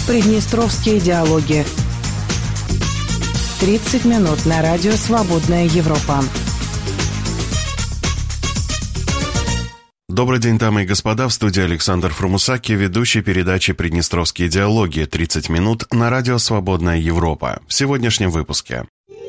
Приднестровские диалоги. 30 минут на радио «Свободная Европа». Добрый день, дамы и господа. В студии Александр Фрумусаки, ведущий передачи «Приднестровские диалоги». 30 минут на радио «Свободная Европа». В сегодняшнем выпуске.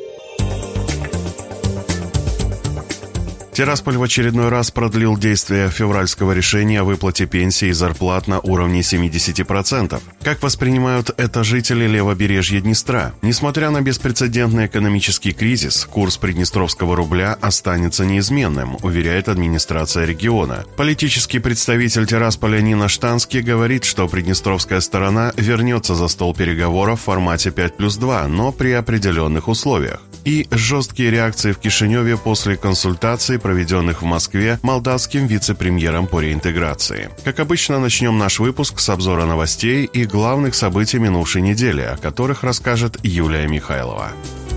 Тирасполь в очередной раз продлил действие февральского решения о выплате пенсий и зарплат на уровне 70%. Как воспринимают это жители левобережья Днестра? Несмотря на беспрецедентный экономический кризис, курс приднестровского рубля останется неизменным, уверяет администрация региона. Политический представитель Тирасполя Нина Штански говорит, что приднестровская сторона вернется за стол переговоров в формате 5+2, но при определенных условиях. И жесткие реакции в Кишиневе после консультаций, проведенных в Москве молдавским вице-премьером по реинтеграции. Как обычно, начнем наш выпуск с обзора новостей и главных событий минувшей недели, о которых расскажет Юлия Михайлова.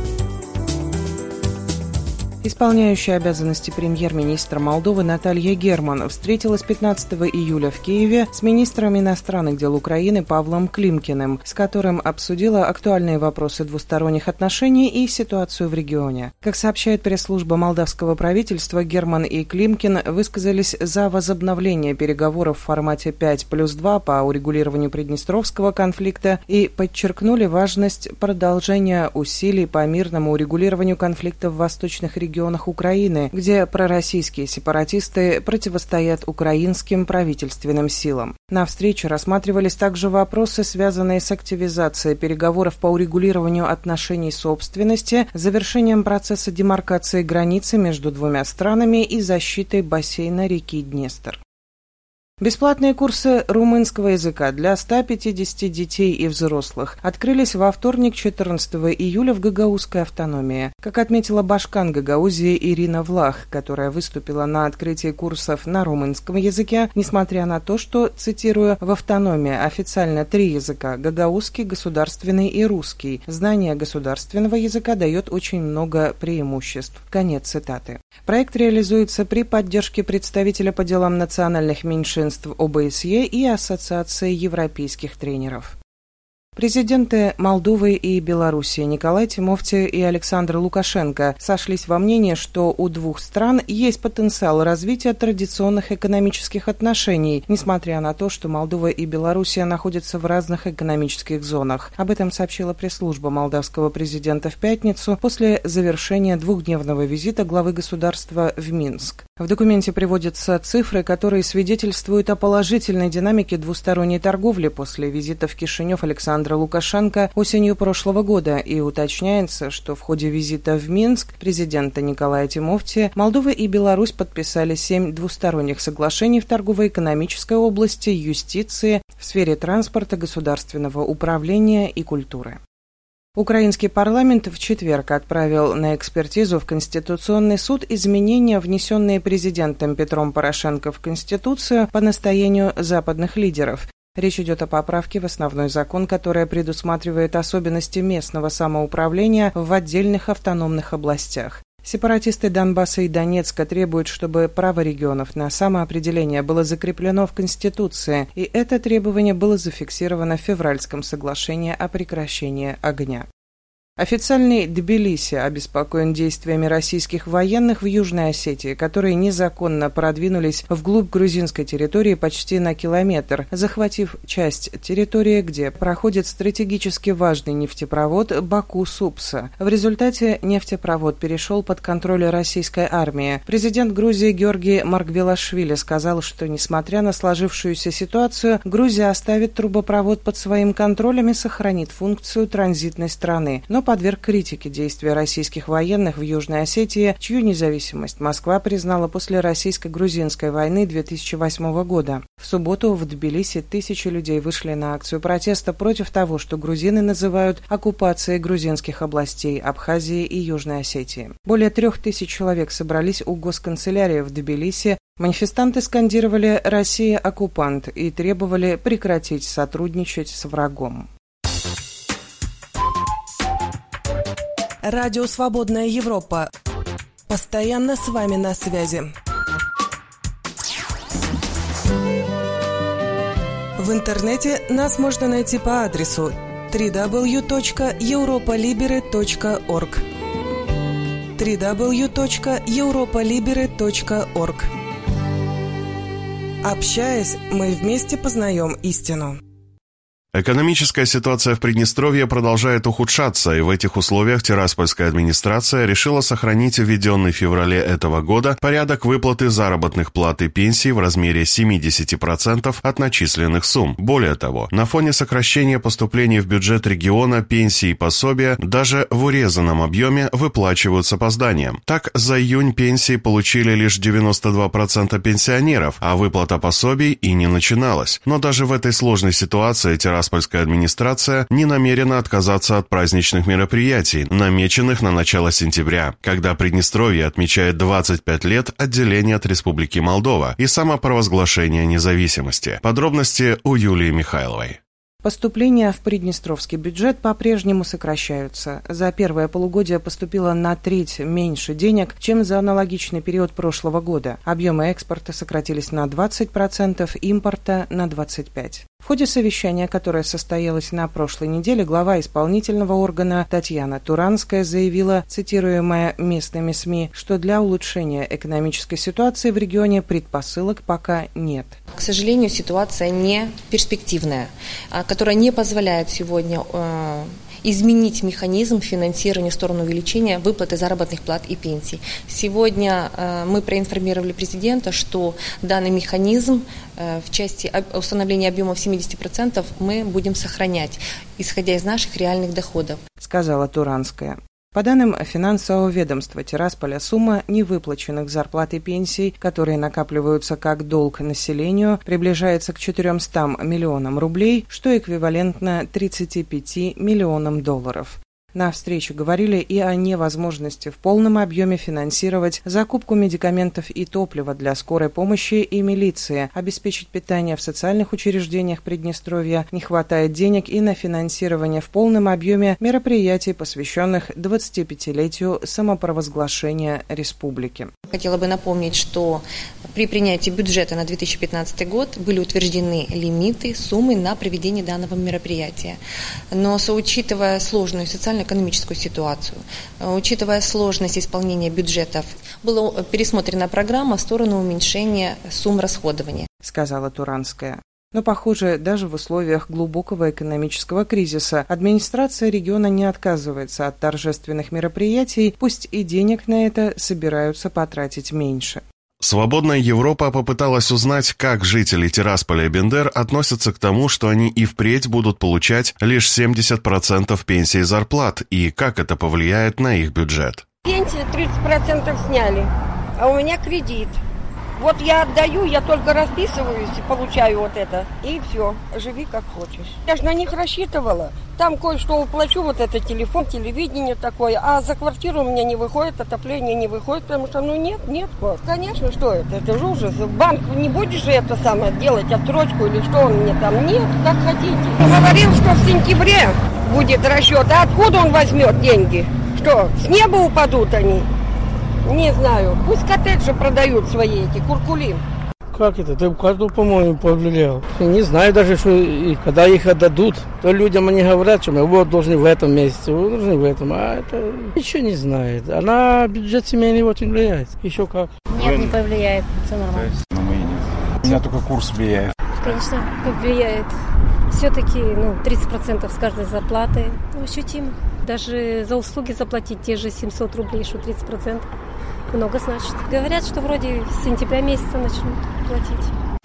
Исполняющая обязанности премьер-министра Молдовы Наталья Герман встретилась 15 июля в Киеве с министром иностранных дел Украины Павлом Климкиным, с которым обсудила актуальные вопросы двусторонних отношений и ситуацию в регионе. Как сообщает пресс-служба молдавского правительства, Герман и Климкин высказались за возобновление переговоров в формате 5+2 по урегулированию приднестровского конфликта и подчеркнули важность продолжения усилий по мирному урегулированию конфликта в восточных регионах Украины, где пророссийские сепаратисты противостоят украинским правительственным силам. На встрече рассматривались также вопросы, связанные с активизацией переговоров по урегулированию отношений собственности, завершением процесса демаркации границы между двумя странами и защитой бассейна реки Днестр. Бесплатные курсы румынского языка для 150 детей и взрослых открылись во вторник, 14 июля в Гагаузской автономии. Как отметила башкан Гагаузии Ирина Влах, которая выступила на открытии курсов на румынском языке, несмотря на то, что, цитирую, в автономии официально 3 языка – гагаузский, государственный и русский. Знание государственного языка дает очень много преимуществ. Конец цитаты. Проект реализуется при поддержке представителя по делам национальных меньшинств ОБСЕ и Ассоциации европейских тренеров. Президенты Молдовы и Белоруссии Николай Тимофти и Александр Лукашенко сошлись во мнении, что у двух стран есть потенциал развития традиционных экономических отношений, несмотря на то, что Молдова и Белоруссия находятся в разных экономических зонах. Об этом сообщила пресс-служба молдавского президента в пятницу после завершения двухдневного визита главы государства в Минск. В документе приводятся цифры, которые свидетельствуют о положительной динамике двусторонней торговли после визита в Кишинев Александра Лукашенко осенью прошлого года, и уточняется, что в ходе визита в Минск президента Николая Тимофти Молдова и Беларусь подписали 7 двусторонних соглашений в торгово-экономической области, юстиции, в сфере транспорта, государственного управления и культуры. Украинский парламент в четверг отправил на экспертизу в Конституционный суд изменения, внесенные президентом Петром Порошенко в Конституцию по настоянию западных лидеров. Речь идет о поправке в основной закон, которая предусматривает особенности местного самоуправления в отдельных автономных областях. Сепаратисты Донбасса и Донецка требуют, чтобы право регионов на самоопределение было закреплено в Конституции, и это требование было зафиксировано в февральском соглашении о прекращении огня. Официальный Тбилиси обеспокоен действиями российских военных в Южной Осетии, которые незаконно продвинулись вглубь грузинской территории почти на километр, захватив часть территории, где проходит стратегически важный нефтепровод Баку-Супса. В результате нефтепровод перешел под контроль российской армии. Президент Грузии Георгий Маргвелашвили сказал, что, несмотря на сложившуюся ситуацию, Грузия оставит трубопровод под своим контролем и сохранит функцию транзитной страны, но подверг критике действия российских военных в Южной Осетии, чью независимость Москва признала после российско-грузинской войны 2008 года. В субботу в Тбилиси тысячи людей вышли на акцию протеста против того, что грузины называют оккупацией грузинских областей Абхазии и Южной Осетии. Более 3000 человек собрались у госканцелярии в Тбилиси. Манифестанты скандировали «Россия – оккупант» и требовали прекратить сотрудничать с врагом. Радио «Свободная Европа». Постоянно с вами на связи. В интернете нас можно найти по адресу www.europolibere.org www.europolibere.org. Общаясь, мы вместе познаем истину. Экономическая ситуация в Приднестровье продолжает ухудшаться, и в этих условиях Тираспольская администрация решила сохранить введенный в феврале этого года порядок выплаты заработных плат и пенсий в размере 70% от начисленных сумм. Более того, на фоне сокращения поступлений в бюджет региона пенсии и пособия даже в урезанном объеме выплачивают с опозданием. Так, за июнь пенсии получили лишь 92% пенсионеров, а выплата пособий и не начиналась. Но даже в этой сложной ситуации Тираспольская администрация не намерена отказаться от праздничных мероприятий, намеченных на начало сентября, когда Приднестровье отмечает 25 лет отделения от Республики Молдова и самопровозглашения независимости. Подробности у Юлии Михайловой. Поступления в приднестровский бюджет по-прежнему сокращаются. За первое полугодие поступило на треть меньше денег, чем за аналогичный период прошлого года. Объемы экспорта сократились на 20%, импорта на 25%. В ходе совещания, которое состоялось на прошлой неделе, глава исполнительного органа Татьяна Туранская заявила, цитируемая местными СМИ, что для улучшения экономической ситуации в регионе предпосылок пока нет. К сожалению, ситуация не перспективная, которая не позволяет сегодня изменить механизм финансирования в сторону увеличения выплаты заработных плат и пенсий. Сегодня мы проинформировали президента, что данный механизм в части установления объемов 70% мы будем сохранять, исходя из наших реальных доходов, сказала Туранская. По данным финансового ведомства Тирасполя, сумма невыплаченных зарплат и пенсий, которые накапливаются как долг населению, приближается к 400 миллионам рублей, что эквивалентно 35 миллионам долларов. На встрече говорили и о невозможности в полном объеме финансировать закупку медикаментов и топлива для скорой помощи и милиции, обеспечить питание в социальных учреждениях Приднестровья, не хватает денег и на финансирование в полном объеме мероприятий, посвященных 25-летию самопровозглашения республики. Хотела бы напомнить, что при принятии бюджета на 2015 год были утверждены лимиты, суммы на проведение данного мероприятия. Но учитывая сложную социально-экономическую ситуацию, учитывая сложность исполнения бюджетов, была пересмотрена программа в сторону уменьшения сумм расходования, сказала Туранская. Но, похоже, даже в условиях глубокого экономического кризиса администрация региона не отказывается от торжественных мероприятий, пусть и денег на это собираются потратить меньше. Свободная Европа попыталась узнать, как жители Тирасполя и Бендер относятся к тому, что они и впредь будут получать лишь 70% пенсии и зарплат, и как это повлияет на их бюджет. Пенсию 30% сняли, а у меня кредит. Вот я отдаю, я только расписываюсь и получаю вот это. И все, живи как хочешь. Я же на них рассчитывала. Там кое-что уплачу, вот это телефон, телевидение такое. А за квартиру у меня не выходит, отопление не выходит, потому что, нет. Конечно, что это? Это же ужас. В банк не будешь же это самое делать, отсрочку или что он мне там? Нет, как хотите. Говорил, что в сентябре будет расчет. А откуда он возьмет деньги? Что, с неба упадут они? Не знаю. Пусть коттеджи продают свои эти, куркули. Как это? Да каждого, по-моему, повлиял. Не знаю даже, что и когда их отдадут, то людям они говорят, что мы вот должны в этом месяце, вы должны в этом. А это ничего не знает. А на бюджет семейный очень влияет. Еще как. Нет, не повлияет. Все нормально. На мои нет. У меня только курс влияет. Конечно, влияет. Все-таки 30% с каждой зарплаты. Ощутимо. Даже за услуги заплатить те же 700 рублей, что 30%. Много значит. Говорят, что вроде с сентября месяца начнут платить.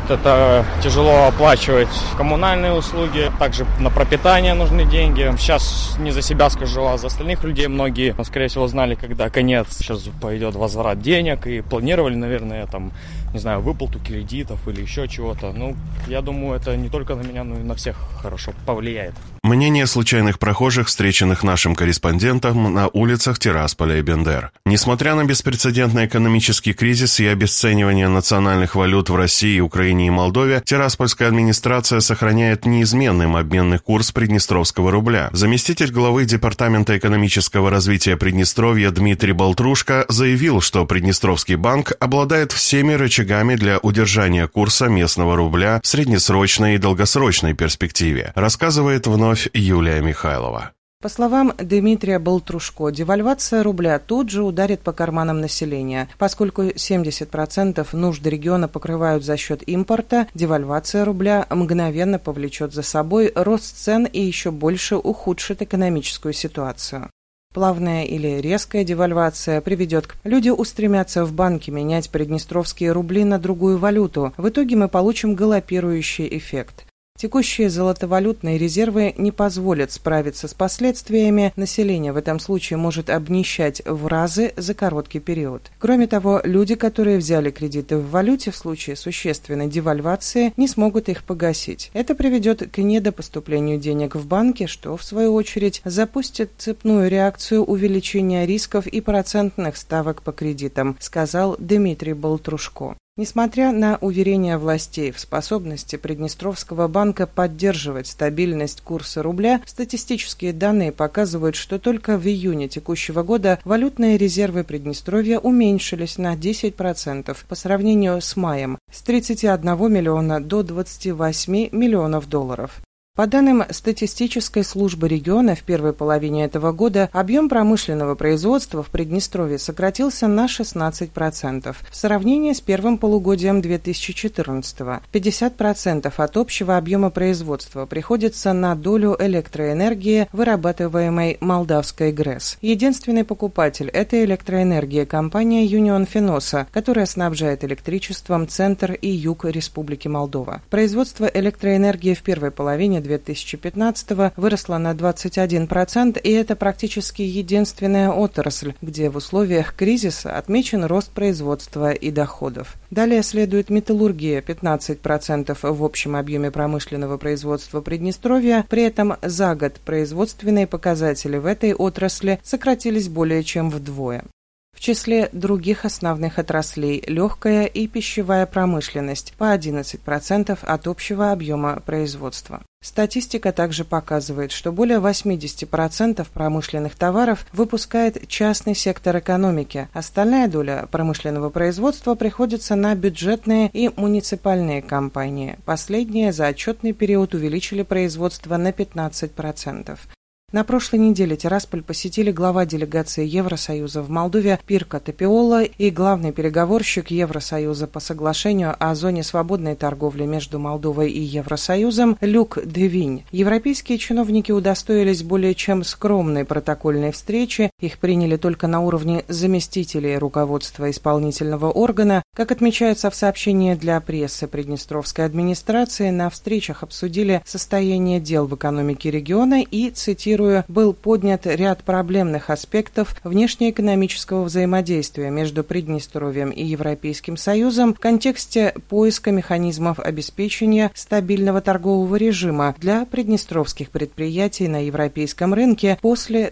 Это тяжело оплачивать коммунальные услуги, также на пропитание нужны деньги. Сейчас не за себя скажу, а за остальных людей многие, скорее всего, знали, когда конец, сейчас пойдет возврат денег и планировали, наверное, выплату кредитов или еще чего-то. Я думаю, это не только на меня, но и на всех хорошо повлияет. Мнение случайных прохожих, встреченных нашим корреспондентом на улицах Тирасполя и Бендер. Несмотря на беспрецедентный экономический кризис и обесценивание национальных валют в России, Украине и Молдове, Тираспольская администрация сохраняет неизменным обменный курс приднестровского рубля. Заместитель главы Департамента экономического развития Приднестровья Дмитрий Болтрушко заявил, что Приднестровский банк обладает всеми рычагами для удержания курса местного рубля в среднесрочной и долгосрочной перспективе, рассказывает вновь Юлия Михайлова. По словам Дмитрия Болтрушко, девальвация рубля тут же ударит по карманам населения. Поскольку 70% нужд региона покрывают за счет импорта, девальвация рубля мгновенно повлечет за собой рост цен и еще больше ухудшит экономическую ситуацию. Плавная или резкая девальвация приведет к... Люди устремятся в банки менять приднестровские рубли на другую валюту. В итоге мы получим галопирующий эффект. Текущие золотовалютные резервы не позволят справиться с последствиями, население в этом случае может обнищать в разы за короткий период. Кроме того, люди, которые взяли кредиты в валюте, в случае существенной девальвации не смогут их погасить. Это приведет к недопоступлению денег в банки, что, в свою очередь, запустит цепную реакцию увеличения рисков и процентных ставок по кредитам, сказал Дмитрий Болтрушко. Несмотря на уверения властей в способности Приднестровского банка поддерживать стабильность курса рубля, статистические данные показывают, что только в июне текущего года валютные резервы Приднестровья уменьшились на 10% по сравнению с маем, с 31 миллиона до 28 миллионов долларов. По данным статистической службы региона, в первой половине этого года объем промышленного производства в Приднестровье сократился на 16% в сравнении с первым полугодием 2014-го. 50% от общего объема производства приходится на долю электроэнергии, вырабатываемой Молдавской ГРЭС. Единственный покупатель этой электроэнергии – компания Union Fenosa, которая снабжает электричеством центр и юг Республики Молдова. Производство электроэнергии в первой половине 2015-го выросло на 21%, и это практически единственная отрасль, где в условиях кризиса отмечен рост производства и доходов. Далее следует металлургия – 15% в общем объеме промышленного производства Приднестровья, при этом за год производственные показатели в этой отрасли сократились более чем вдвое. В числе других основных отраслей – легкая и пищевая промышленность по 11% от общего объема производства. Статистика также показывает, что более 80% промышленных товаров выпускает частный сектор экономики. Остальная доля промышленного производства приходится на бюджетные и муниципальные компании. Последние за отчетный период увеличили производство на 15%. На прошлой неделе Тирасполь посетили глава делегации Евросоюза в Молдове Пирко Топиола и главный переговорщик Евросоюза по соглашению о зоне свободной торговли между Молдовой и Евросоюзом Люк Девинь. Европейские чиновники удостоились более чем скромной протокольной встречи, их приняли только на уровне заместителей руководства исполнительного органа. Как отмечается в сообщении для прессы Приднестровской администрации, на встречах обсудили состояние дел в экономике региона и, цитирую, был поднят ряд проблемных аспектов внешнеэкономического взаимодействия между Приднестровьем и Европейским Союзом в контексте поиска механизмов обеспечения стабильного торгового режима для приднестровских предприятий на европейском рынке после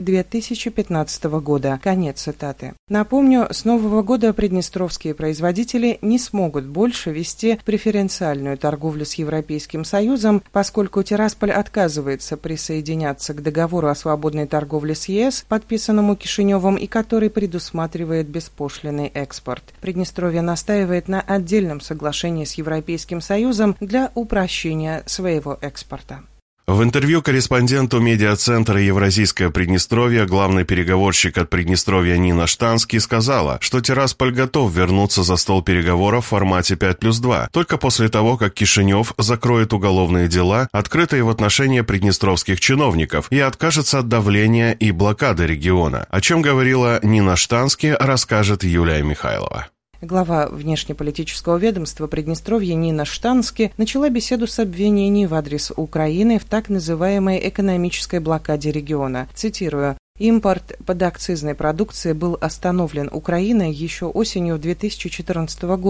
2015 года. Конец цитаты. Напомню, с нового года приднестровские производители не смогут больше вести преференциальную торговлю с Европейским Союзом, поскольку Тирасполь отказывается присоединяться к договору о свободной торговле с ЕС, подписанному Кишиневым и который предусматривает беспошлинный экспорт. Приднестровье настаивает на отдельном соглашении с Европейским Союзом для упрощения своего экспорта. В интервью корреспонденту медиацентра «Евразийское Приднестровье» главный переговорщик от Приднестровья Нина Штанский сказала, что Тирасполь готов вернуться за стол переговоров в формате 5+2, только после того, как Кишинев закроет уголовные дела, открытые в отношении приднестровских чиновников, и откажется от давления и блокады региона. О чем говорила Нина Штанский, расскажет Юлия Михайлова. Глава внешнеполитического ведомства Приднестровья Нина Штански начала беседу с обвинений в адрес Украины в так называемой экономической блокаде региона. Цитирую: «Импорт подакцизной продукции был остановлен Украиной еще осенью 2014 года.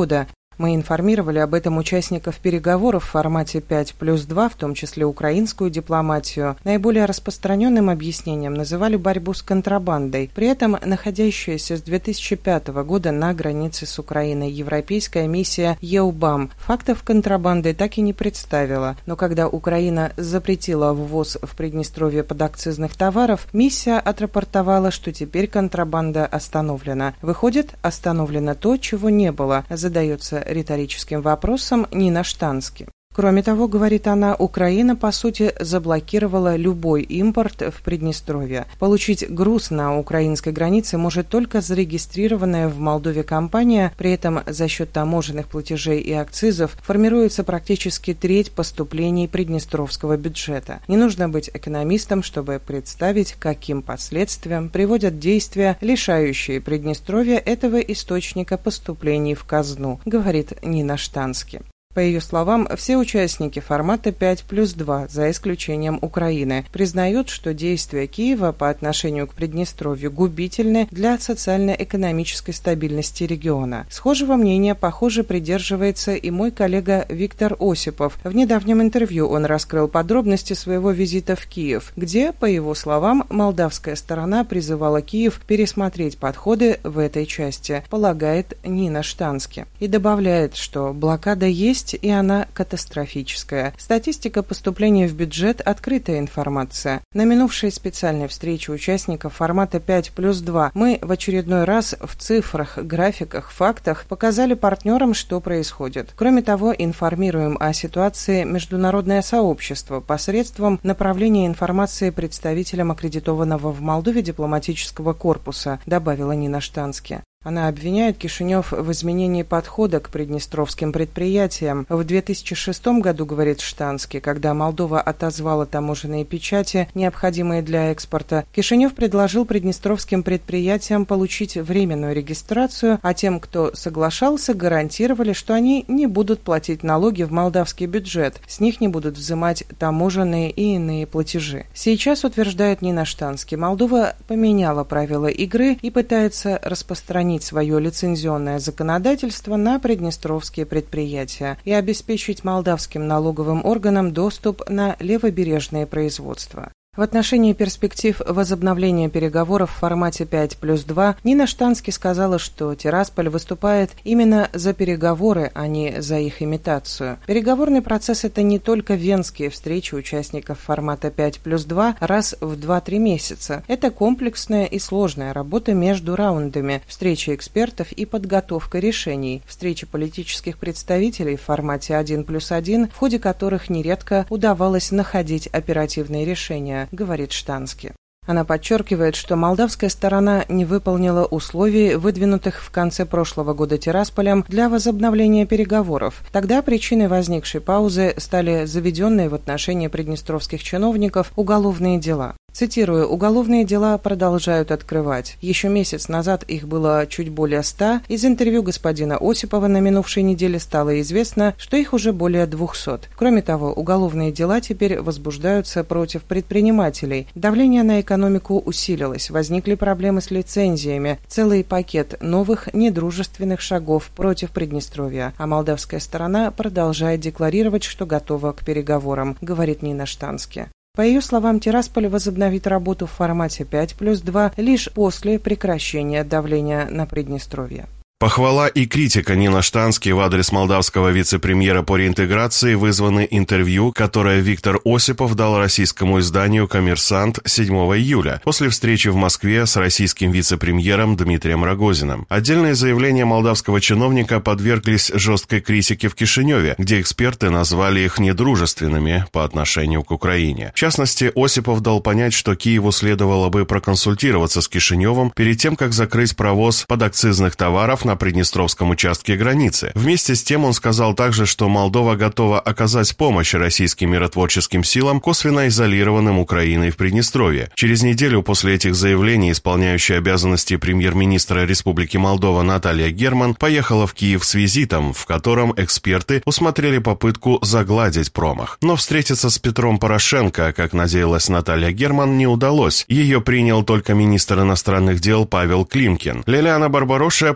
Мы информировали об этом участников переговоров в формате 5+2, в том числе украинскую дипломатию. Наиболее распространенным объяснением называли борьбу с контрабандой. При этом находящаяся с 2005 года на границе с Украиной европейская миссия EUBAM фактов контрабанды так и не представила. Но когда Украина запретила ввоз в Приднестровье подакцизных товаров, миссия отрапортовала, что теперь контрабанда остановлена. Выходит, остановлено то, чего не было, задается риторическим вопросом Нина Штански. Кроме того, говорит она, Украина, по сути, заблокировала любой импорт в Приднестровье. Получить груз на украинской границе может только зарегистрированная в Молдове компания, при этом за счет таможенных платежей и акцизов формируется практически треть поступлений приднестровского бюджета. Не нужно быть экономистом, чтобы представить, каким последствиям приводят действия, лишающие Приднестровья этого источника поступлений в казну, говорит Нина Штански. По ее словам, все участники формата 5+2, за исключением Украины, признают, что действия Киева по отношению к Приднестровью губительны для социально-экономической стабильности региона. Схожего мнения, похоже, придерживается и мой коллега Виктор Осипов. В недавнем интервью он раскрыл подробности своего визита в Киев, где, по его словам, молдавская сторона призывала Киев пересмотреть подходы в этой части, полагает Нина Штански. И добавляет, что блокада есть, и она катастрофическая. Статистика поступления в бюджет – открытая информация. На минувшей специальной встрече участников формата 5+2 мы в очередной раз в цифрах, графиках, фактах показали партнерам, что происходит. Кроме того, информируем о ситуации международное сообщество посредством направления информации представителям аккредитованного в Молдове дипломатического корпуса, добавила Нина Штански. Она обвиняет Кишинев в изменении подхода к приднестровским предприятиям. В 2006 году, говорит Штански, когда Молдова отозвала таможенные печати, необходимые для экспорта, Кишинев предложил приднестровским предприятиям получить временную регистрацию, а тем, кто соглашался, гарантировали, что они не будут платить налоги в молдавский бюджет, с них не будут взимать таможенные и иные платежи. Сейчас, утверждает Нина Штански, Молдова поменяла правила игры и пытается распространить свое лицензионное законодательство на приднестровские предприятия и обеспечить молдавским налоговым органам доступ на левобережные производства. В отношении перспектив возобновления переговоров в формате 5+2 Нина Штански сказала, что Тирасполь выступает именно за переговоры, а не за их имитацию. Переговорный процесс – это не только венские встречи участников формата 5+2 раз в 2-3 месяца. Это комплексная и сложная работа между раундами, встречи экспертов и подготовка решений, встречи политических представителей в формате 1+1, в ходе которых нередко удавалось находить оперативные решения, говорит Штански. Она подчеркивает, что молдавская сторона не выполнила условий, выдвинутых в конце прошлого года Тирасполем для возобновления переговоров. Тогда причиной возникшей паузы стали заведенные в отношении приднестровских чиновников уголовные дела. Цитирую, «Уголовные дела продолжают открывать. Еще месяц назад их было чуть более 100. Из интервью господина Осипова на минувшей неделе стало известно, что их уже более 200. Кроме того, уголовные дела теперь возбуждаются против предпринимателей. Давление на экономику усилилось, возникли проблемы с лицензиями, целый пакет новых недружественных шагов против Приднестровья. А молдавская сторона продолжает декларировать, что готова к переговорам», говорит Нина Штански. По ее словам, Тирасполь возобновит работу в формате 5+2 лишь после прекращения давления на Приднестровье. Похвала и критика Нина Штански в адрес молдавского вице-премьера по реинтеграции вызваны интервью, которое Виктор Осипов дал российскому изданию «Коммерсант» 7 июля после встречи в Москве с российским вице-премьером Дмитрием Рогозиным. Отдельные заявления молдавского чиновника подверглись жесткой критике в Кишиневе, где эксперты назвали их недружественными по отношению к Украине. В частности, Осипов дал понять, что Киеву следовало бы проконсультироваться с Кишиневым перед тем, как закрыть провоз подакцизных товаров на приднестровском участке границы. Вместе с тем он сказал также, что Молдова готова оказать помощь российским миротворческим силам, косвенно изолированным Украиной в Приднестровье. Через неделю после этих заявлений исполняющая обязанности премьер-министра Республики Молдова Наталья Герман поехала в Киев с визитом, в котором эксперты усмотрели попытку загладить промах. Но встретиться с Петром Порошенко, как надеялась Наталья Герман, не удалось. Ее принял только министр иностранных дел Павел Климкин. Лилиана Барбароша попыталась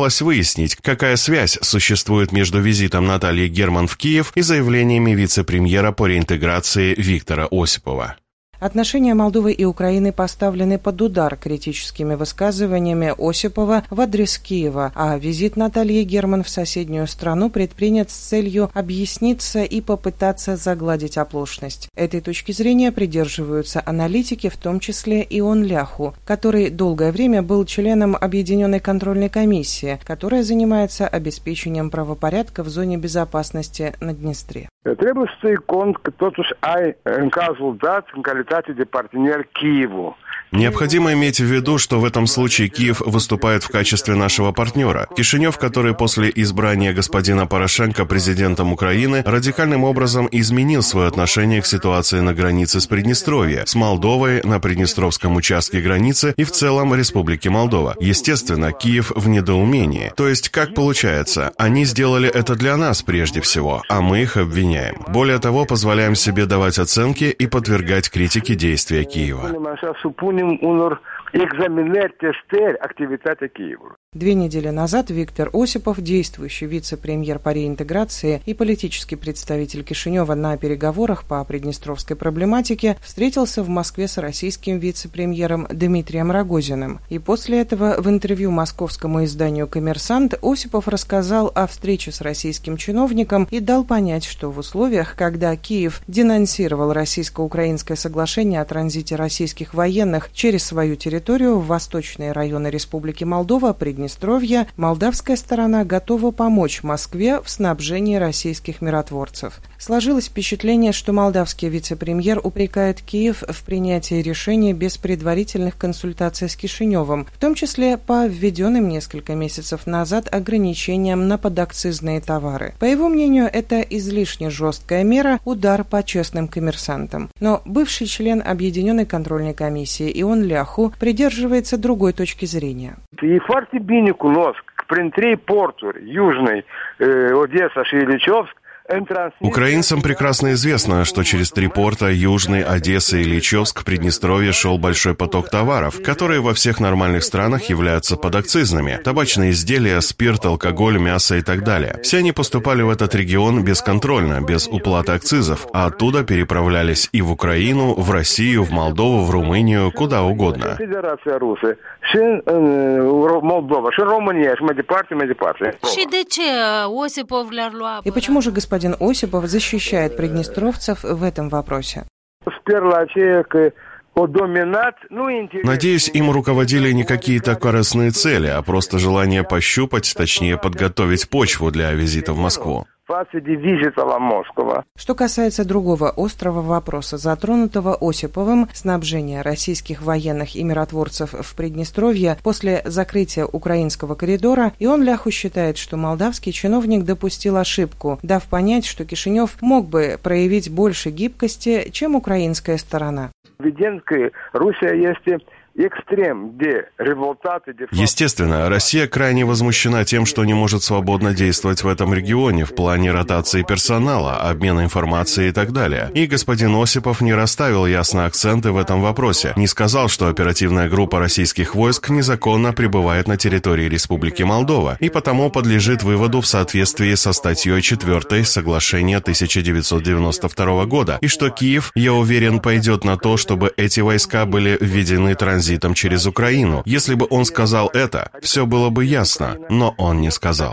попыталась выяснить, какая связь существует между визитом Натальи Герман в Киев и заявлениями вице-премьера по реинтеграции Виктора Осипова. Отношения Молдовы и Украины поставлены под удар критическими высказываниями Осипова в адрес Киева, а визит Натальи Герман в соседнюю страну предпринят с целью объясниться и попытаться загладить оплошность. Этой точки зрения придерживаются аналитики, в том числе Ион Ляху, который долгое время был членом Объединенной контрольной комиссии, которая занимается обеспечением правопорядка в зоне безопасности на Днестре. Trebuie să-i cont că totuși ai în cazul dat în calitate de partener Киеву. Необходимо иметь в виду, что в этом случае Киев выступает в качестве нашего партнера. Кишинев, который после избрания господина Порошенко президентом Украины, радикальным образом изменил свое отношение к ситуации на границе с Приднестровьем, с Молдовой на Приднестровском участке границы и в целом Республике Молдова. Естественно, Киев в недоумении. То есть, как получается, они сделали это для нас прежде всего, а мы их обвиняем. Более того, позволяем себе давать оценки и подвергать критике действия Киева. Unor examinări, testări, activitatea Киева. 2 недели назад Виктор Осипов, действующий вице-премьер по реинтеграции и политический представитель Кишинева на переговорах по приднестровской проблематике, встретился в Москве с российским вице-премьером Дмитрием Рогозиным. И после этого в интервью московскому изданию «Коммерсант» Осипов рассказал о встрече с российским чиновником и дал понять, что в условиях, когда Киев денонсировал российско-украинское соглашение о транзите российских военных через свою территорию в восточные районы Республики Молдова, Приднестровья, молдавская сторона готова помочь Москве в снабжении российских миротворцев. Сложилось впечатление, что молдавский вице-премьер упрекает Киев в принятии решений без предварительных консультаций с Кишиневым, в том числе по введенным несколько месяцев назад ограничениям на подакцизные товары. По его мнению, это излишне жесткая мера, удар по честным коммерсантам. Но бывший член Объединенной контрольной комиссии Ион Ляху придерживается другой точки зрения. И foarte bine cunosc că prin 3 porturi, Южный, Одесса и Ильичевск, Украинцам прекрасно известно, что через 3 порта Южный, Одесса и Ильичевск в Приднестровье шел большой поток товаров, которые во всех нормальных странах являются подакцизными. Табачные изделия, спирт, алкоголь, мясо и так далее. Все они поступали в этот регион бесконтрольно, без уплаты акцизов, а оттуда переправлялись и в Украину, в Россию, в Молдову, в Румынию, куда угодно. И почему же господин Осипов защищает приднестровцев в этом вопросе? Надеюсь, им руководили не какие-то корыстные цели, а просто желание пощупать, точнее подготовить почву для визита в Москву. Что касается другого острого вопроса, затронутого Осиповым, снабжения российских военных и миротворцев в Приднестровье после закрытия украинского коридора, Ион Ляху считает, что молдавский чиновник допустил ошибку, дав понять, что Кишинев мог бы проявить больше гибкости, чем украинская сторона. Естественно, Россия крайне возмущена тем, что не может свободно действовать в этом регионе в плане ротации персонала, обмена информацией и так далее. И господин Осипов не расставил ясно акценты в этом вопросе, не сказал, что оперативная группа российских войск незаконно пребывает на территории Республики Молдова и потому подлежит выводу в соответствии со статьей 4 Соглашения 1992 года, и что Киев, я уверен, пойдет на то, чтобы эти войска были введены транзитом через Украину. Если бы он сказал это, все было бы ясно, но он не сказал.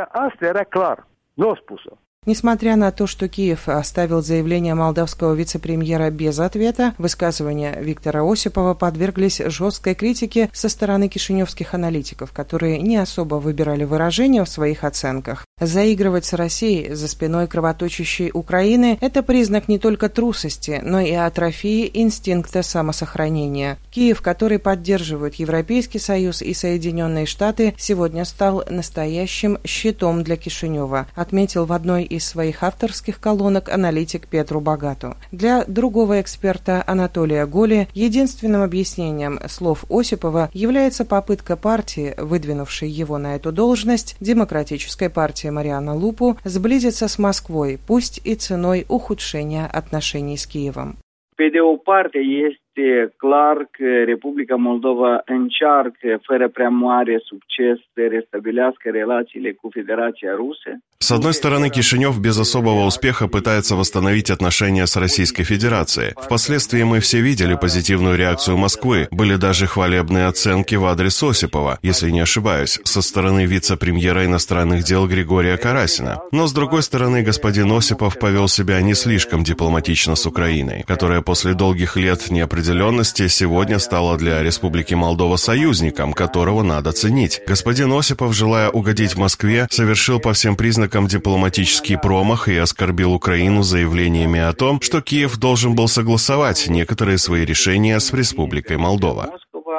Несмотря на то, что Киев оставил заявление молдавского вице-премьера без ответа, высказывания Виктора Осипова подверглись жесткой критике со стороны кишиневских аналитиков, которые не особо выбирали выражения в своих оценках. Заигрывать с Россией за спиной кровоточащей Украины – это признак не только трусости, но и атрофии инстинкта самосохранения. Киев, который поддерживает Европейский Союз и Соединенные Штаты, сегодня стал настоящим щитом для Кишинева, отметил в одной из своих авторских колонок аналитик Петру Богату. Для другого эксперта Анатолия Голи единственным объяснением слов Осипова является попытка партии, выдвинувшей его на эту должность, Демократической партии Мариана Лупу, сблизиться с Москвой, пусть и ценой ухудшения отношений с Киевом. Pe de o parte, este clar că Republica Moldova încearcă, fără prea mare succes, să restabilească relațiile cu Федерация Rusă. С одной стороны, Кишинев без особого успеха пытается восстановить отношения с Российской Федерацией. Впоследствии мы все видели позитивную реакцию Москвы. Были даже хвалебные оценки в адрес Осипова, если не ошибаюсь, со стороны вице-премьера иностранных дел Григория Карасина. Но, с другой стороны, господин Осипов повел себя не слишком дипломатично с Украиной, которая после долгих лет неопределенности сегодня стала для Республики Молдова союзником, которого надо ценить. Господин Осипов, желая угодить Москве, совершил по всем признакам дипломатический промах и оскорбил Украину заявлениями о том, что Киев должен был согласовать некоторые свои решения с Республикой Молдова.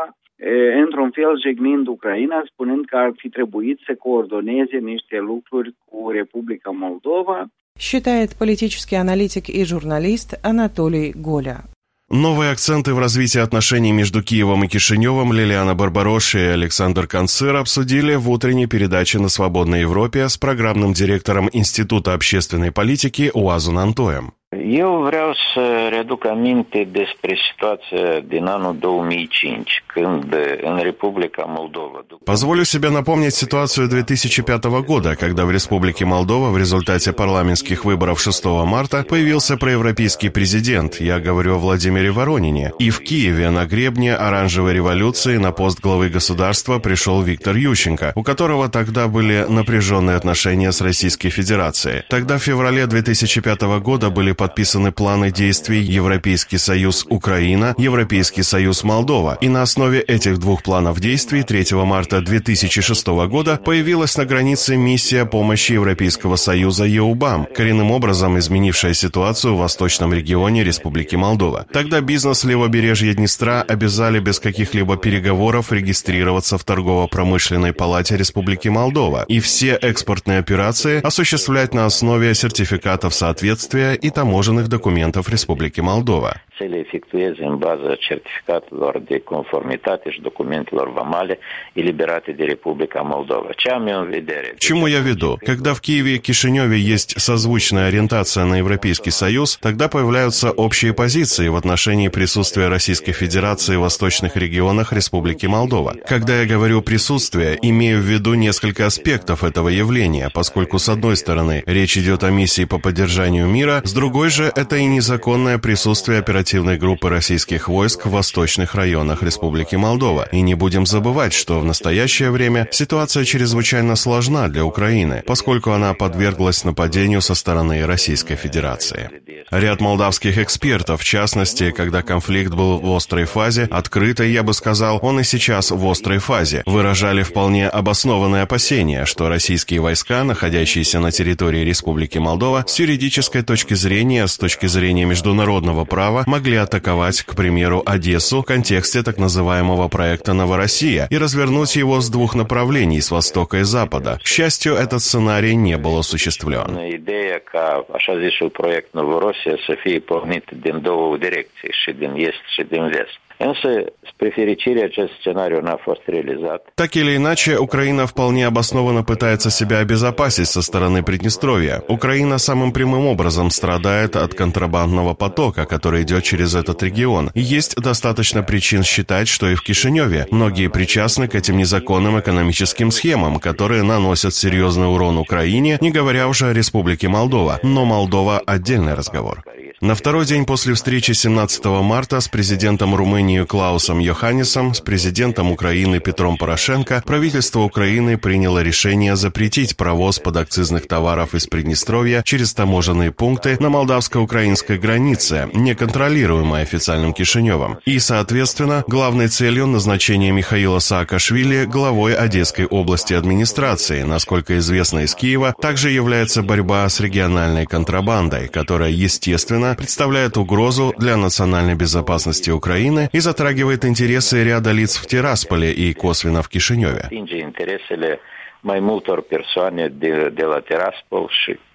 Într-un fel jignind Ucraina, spunând că ar fi trebuit să coordoneze niște lucruri cu Republica Moldova. Считает политический аналитик и журналист Анатолий Голя. Новые акценты в развитии отношений между Киевом и Кишиневым Лилиана Барбароша и Александр Канцир обсудили в утренней передаче на «Свободной Европе» с программным директором Института общественной политики Уазун Антоем. Eu vreau să readuc aminte despre situația din anul 2005, când în Республика Молдова... Позволю себе напомнить ситуацию 2005 года, когда в Республике Молдова в результате парламентских выборов 6 марта появился проевропейский президент, я говорю о Владимире Воронине, и в Киеве на гребне оранжевой революции на пост главы государства пришел Виктор Ющенко, у которого тогда были напряженные отношения с Российской Федерацией. Тогда в феврале 2005 года были подписаны планы действий Европейский Союз Украина, Европейский Союз Молдова, и на основе этих двух планов действий 3 марта 2006 года появилась на границе миссия помощи Европейского Союза ЕУБАМ, коренным образом изменившая ситуацию в восточном регионе Республики Молдова. Тогда бизнес левобережья Днестра обязали без каких-либо переговоров регистрироваться в торгово-промышленной палате Республики Молдова и все экспортные операции осуществлять на основе сертификатов соответствия и таможенных документов Республики Молдова. Să le efectueze în baza certificatelor de conformitate și documentelor vamale eliberate de Republica Молдова. Ce am eu în vedere? К чему я веду? Когда в Киеве и Кишиневе есть созвучная ориентация на Европейский Союз, тогда появляются общие позиции в отношении присутствия Российской Федерации в восточных регионах Республики Молдова. Когда я говорю «присутствие», имею в виду несколько аспектов этого явления, поскольку, с одной стороны, речь идет о миссии по поддержанию мира, с другой же, это и незаконное присутствие оперативной группы российских войск в восточных районах Республики Молдова. И не будем забывать, что в настоящее время ситуация чрезвычайно сложна для Украины, поскольку она подверглась нападению со стороны Российской Федерации. Ряд молдавских экспертов, в частности, когда конфликт был в острой фазе, открыто, я бы сказал, он и сейчас в острой фазе, выражали вполне обоснованные опасения, что российские войска, находящиеся на территории Республики Молдова, с юридической точки зрения, с точки зрения международного права, могли атаковать, к примеру, Одессу в контексте так называемого проекта «Новороссия» и развернуть его с двух направлений, с востока и запада. К счастью, этот сценарий не был осуществлен. Ideea ca, așa zisul proiect Novorosia să fie pornit din două direcții, și din est și din vest. Însă, spre fericire, acest сценарий n-a fost реализован. Так или иначе, Украина вполне обоснованно пытается себя обезопасить со стороны Приднестровья. Украина самым прямым образом страдает от контрабандного потока, который идет через этот регион. И есть достаточно причин считать, что и в Кишиневе многие причастны к этим незаконным экономическим схемам, которые наносят серьезный урон Украине, не говоря уже о Республике Молдова. Но Молдова – отдельный разговор. На второй день после встречи 17 марта с президентом Румынии Клаусом Йоханнисом, с президентом Украины Петром Порошенко, правительство Украины приняло решение запретить провоз подакцизных товаров из Приднестровья через таможенные пункты на молдавско-украинской границе, неконтролируемой официальным Кишиневом. И, соответственно, главной целью назначения Михаила Саакашвили главой Одесской области администрации, насколько известно из Киева, также является борьба с региональной контрабандой, которая, естественно, представляет угрозу для национальной безопасности Украины и затрагивает интересы ряда лиц в Тирасполе и косвенно в Кишиневе. Mai multor persoane de la Tiraspol și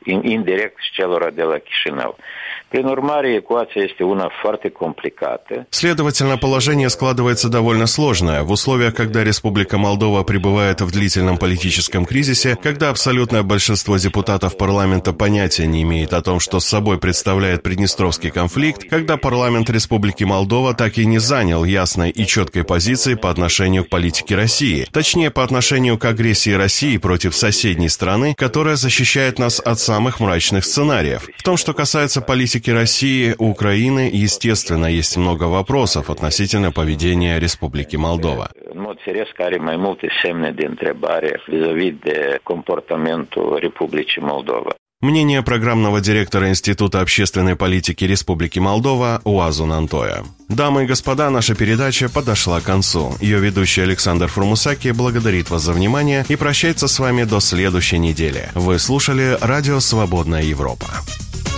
indirect și celor de la Chișinău. Prin urmare, ecuația este una foarte complicată. Следовательно, положение складывается довольно сложное. В условиях, когда Республика Молдова пребывает в длительном политическом кризисе, когда абсолютное большинство депутатов парламента понятия не имеет о том, что с собой представляет Приднестровский конфликт, когда парламент Республики Молдова так и не занял ясной и четкой позиции по отношению к политике России, точнее, по отношению к агрессии России против соседней страны, которая защищает нас от самых мрачных сценариев. В том, что касается политики России, у Украины, естественно, есть много вопросов относительно поведения Республики Молдова. În mod serios, are mai multe semne de întrebare vis-a-vis de comportamentul Republicii Moldova. Мнение программного директора Института общественной политики Республики Молдова Уазу Нантоя. Дамы и господа, наша передача подошла к концу. Ее ведущий Александр Фурмусаки благодарит вас за внимание и прощается с вами до следующей недели. Вы слушали Радио «Свободная Европа».